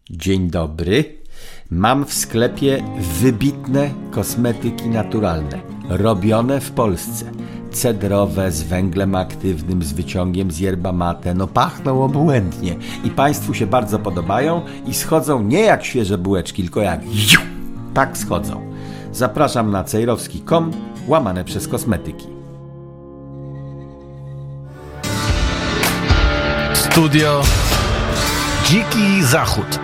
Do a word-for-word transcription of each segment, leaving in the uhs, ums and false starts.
Dzień dobry. Mam w sklepie wybitne kosmetyki naturalne, robione w Polsce. Cedrowe, z węglem aktywnym, z wyciągiem z yerba mate. No pachną obłędnie i Państwu się bardzo podobają i schodzą nie jak świeże bułeczki, tylko jak jiu, tak schodzą. Zapraszam na cejrowski kropka com łamane przez kosmetyki. Studio Dziki Zachód.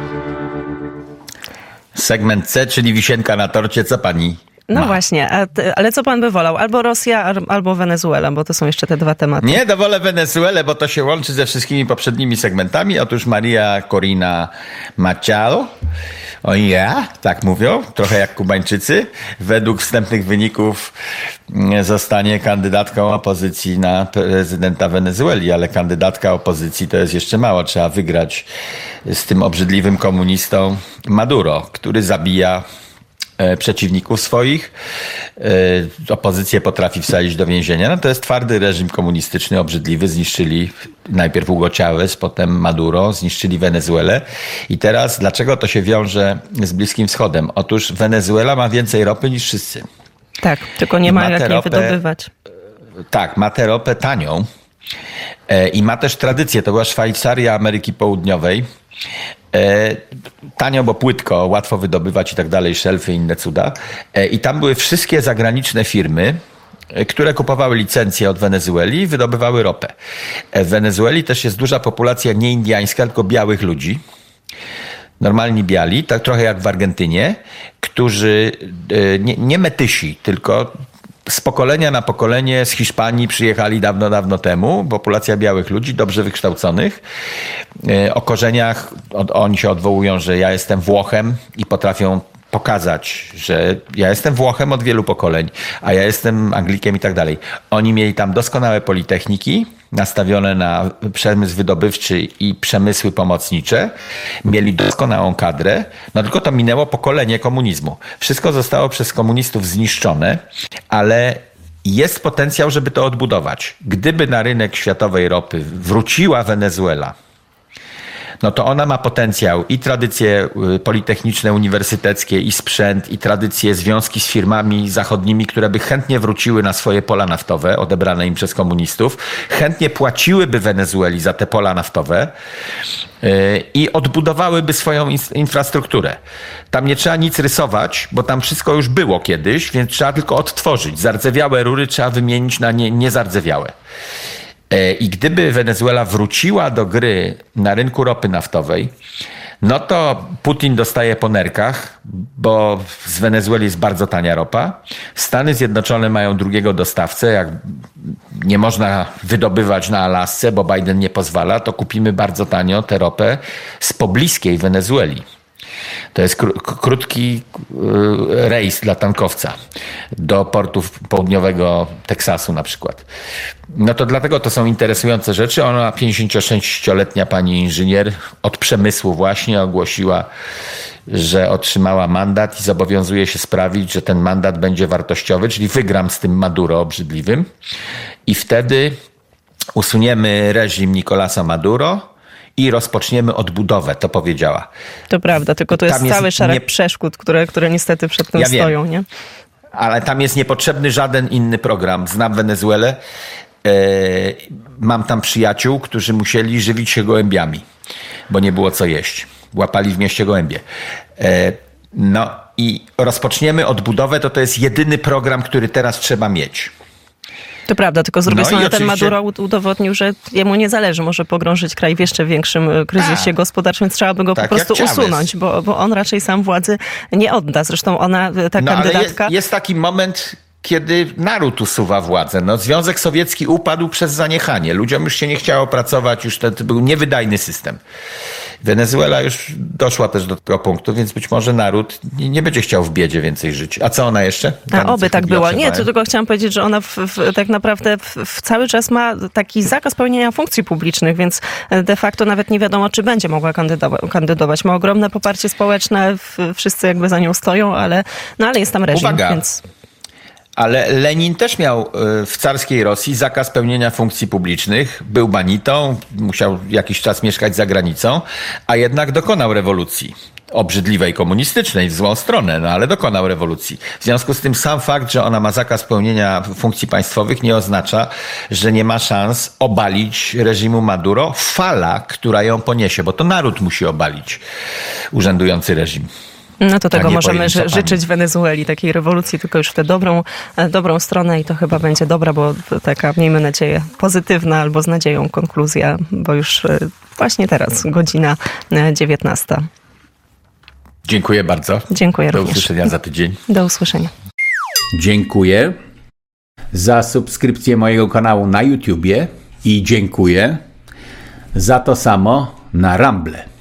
Segment C, czyli wisienka na torcie. Co pani No ma? właśnie, a ty, ale co pan by wolał? Albo Rosja, albo Wenezuela, bo to są jeszcze te dwa tematy. Nie, to wolę Wenezuelę, bo to się łączy ze wszystkimi poprzednimi segmentami. Otóż Maria Corina Machado, o ja, tak mówią, trochę jak Kubańczycy, według wstępnych wyników zostanie kandydatką opozycji na prezydenta Wenezueli, ale kandydatka opozycji to jest jeszcze mało. Trzeba wygrać z tym obrzydliwym komunistą Maduro, który zabija przeciwników swoich. Opozycję potrafi wsadzić do więzienia. No to jest twardy reżim komunistyczny, obrzydliwy. Zniszczyli najpierw Hugo Chávez, potem Maduro, zniszczyli Wenezuelę. I teraz dlaczego to się wiąże z Bliskim Wschodem? Otóż Wenezuela ma więcej ropy niż wszyscy. Tak, tylko nie ma jak ropę, nie wydobywać. Tak, ma tę ropę tanią i ma też tradycję. To była Szwajcaria Ameryki Południowej. E, tanio, bo płytko, łatwo wydobywać i tak dalej, szelfy i inne cuda. E, I tam były wszystkie zagraniczne firmy, e, które kupowały licencje od Wenezueli i wydobywały ropę. E, w Wenezueli też jest duża populacja nie indyjska, tylko białych ludzi. Normalni biali, tak trochę jak w Argentynie, którzy e, nie, nie metysi, tylko z pokolenia na pokolenie z Hiszpanii przyjechali dawno, dawno temu. Populacja białych ludzi, dobrze wykształconych. O korzeniach oni się odwołują, że ja jestem Włochem i potrafią pokazać, że ja jestem Włochem od wielu pokoleń, a ja jestem Anglikiem i tak dalej. Oni mieli tam doskonałe politechniki, nastawione na przemysł wydobywczy i przemysły pomocnicze. Mieli doskonałą kadrę, no tylko to minęło pokolenie komunizmu. Wszystko zostało przez komunistów zniszczone, ale jest potencjał, żeby to odbudować. Gdyby na rynek światowej ropy wróciła Wenezuela, no to ona ma potencjał i tradycje politechniczne, uniwersyteckie, i sprzęt, i tradycje, związki z firmami zachodnimi, które by chętnie wróciły na swoje pola naftowe, odebrane im przez komunistów, chętnie płaciłyby Wenezueli za te pola naftowe i odbudowałyby swoją infrastrukturę. Tam nie trzeba nic rysować, bo tam wszystko już było kiedyś, więc trzeba tylko odtworzyć. Zardzewiałe rury trzeba wymienić na nie, niezardzewiałe. I gdyby Wenezuela wróciła do gry na rynku ropy naftowej, no to Putin dostaje po nerkach, bo z Wenezueli jest bardzo tania ropa. Stany Zjednoczone mają drugiego dostawcę. Jak nie można wydobywać na Alasce, bo Biden nie pozwala, to kupimy bardzo tanio tę ropę z pobliskiej Wenezueli. To jest kró- krótki yy, rejs dla tankowca do portu południowego Teksasu na przykład. No to dlatego to są interesujące rzeczy. Ona, pięćdziesięciosześcioletnia pani inżynier od przemysłu właśnie ogłosiła, że otrzymała mandat i zobowiązuje się sprawić, że ten mandat będzie wartościowy, czyli wygram z tym Maduro obrzydliwym i wtedy usuniemy reżim Nicolasa Maduro i rozpoczniemy odbudowę, to powiedziała. To prawda, tylko to jest, jest cały szereg nie... przeszkód, które, które niestety przed tym ja stoją, wiem. nie? Ale tam jest niepotrzebny żaden inny program. Znam Wenezuelę. E, mam tam przyjaciół, którzy musieli żywić się gołębiami, bo nie było co jeść. Łapali w mieście gołębie. E, no i rozpoczniemy odbudowę, to to jest jedyny program, który teraz trzeba mieć. To prawda, tylko z drugiej No strony ten oczywiście... Maduro udowodnił, że jemu nie zależy, może pogrążyć kraj w jeszcze większym kryzysie A, gospodarczym, więc trzeba by go tak po prostu jak usunąć, bo, bo on raczej sam władzy nie odda. Zresztą ona, ta no, kandydatka... Ale jest, jest taki moment, kiedy naród usuwa władzę. No, Związek Sowiecki upadł przez zaniechanie. Ludziom już się nie chciało pracować, już to, to był niewydajny system. Wenezuela już doszła też do tego punktu, więc być może naród nie, nie będzie chciał w biedzie więcej żyć. A co ona jeszcze? A oby tak było. Nie, to tylko chciałam powiedzieć, że ona w, w, tak naprawdę w, w cały czas ma taki zakaz pełnienia funkcji publicznych, więc de facto nawet nie wiadomo, czy będzie mogła kandydować. kandydować. Ma ogromne poparcie społeczne, w, wszyscy jakby za nią stoją, ale, no ale jest tam reżim, Uwaga. więc... Ale Lenin też miał w carskiej Rosji zakaz pełnienia funkcji publicznych, był banitą, musiał jakiś czas mieszkać za granicą, a jednak dokonał rewolucji. Obrzydliwej, komunistycznej, w złą stronę, no ale dokonał rewolucji. W związku z tym sam fakt, że ona ma zakaz pełnienia funkcji państwowych, nie oznacza, że nie ma szans obalić reżimu Maduro. Fala, która ją poniesie, bo to naród musi obalić urzędujący reżim. No to tego możemy ży- życzyć Wenezueli, takiej rewolucji, tylko już w tę dobrą, dobrą stronę i to chyba będzie dobra, bo taka, miejmy nadzieję, pozytywna albo z nadzieją konkluzja, bo już właśnie teraz, godzina dziewiętnasta. Dziękuję bardzo. Dziękuję Do również. usłyszenia za tydzień. Do usłyszenia. Dziękuję za subskrypcję mojego kanału na YouTubie i dziękuję za to samo na Rumble.